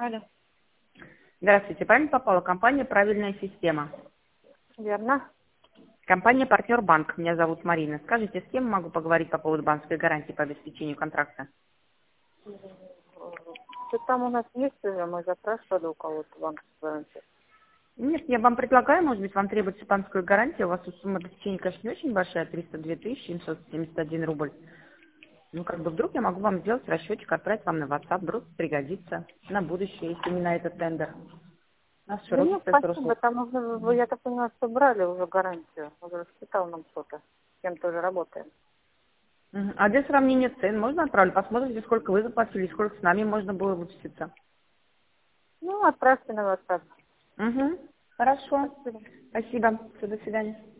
Алло. Здравствуйте, правильно попала? Компания «Правильная система». Верно. Компания «Партнер Банк». Меня зовут Марина. Скажите, с кем могу поговорить по поводу банковской гарантии по обеспечению контракта? Что там у нас есть уже? Мы запрашивали у кого-то банковскую гарантию. Нет, я вам предлагаю, может быть, вам требуется банковская гарантия. У вас тут сумма обеспечения, конечно, не очень большая, 302 771 рубль. Ну, как бы вдруг я могу вам сделать расчетчик, отправить вам на WhatsApp, вдруг пригодится на будущее, если не на этот тендер. У нас Да широкий нет, спектр спасибо. услуг. Там уже, я так понимаю, что брали уже гарантию. Уже рассчитал нам что-то. С кем-то уже работаем. Мгм. А для сравнения цен можно отправить? Посмотрите, сколько вы заплатили, сколько с нами можно было выпуститься. Ну, отправьте на WhatsApp. Угу. Хорошо. Спасибо. Спасибо. Все, до свидания.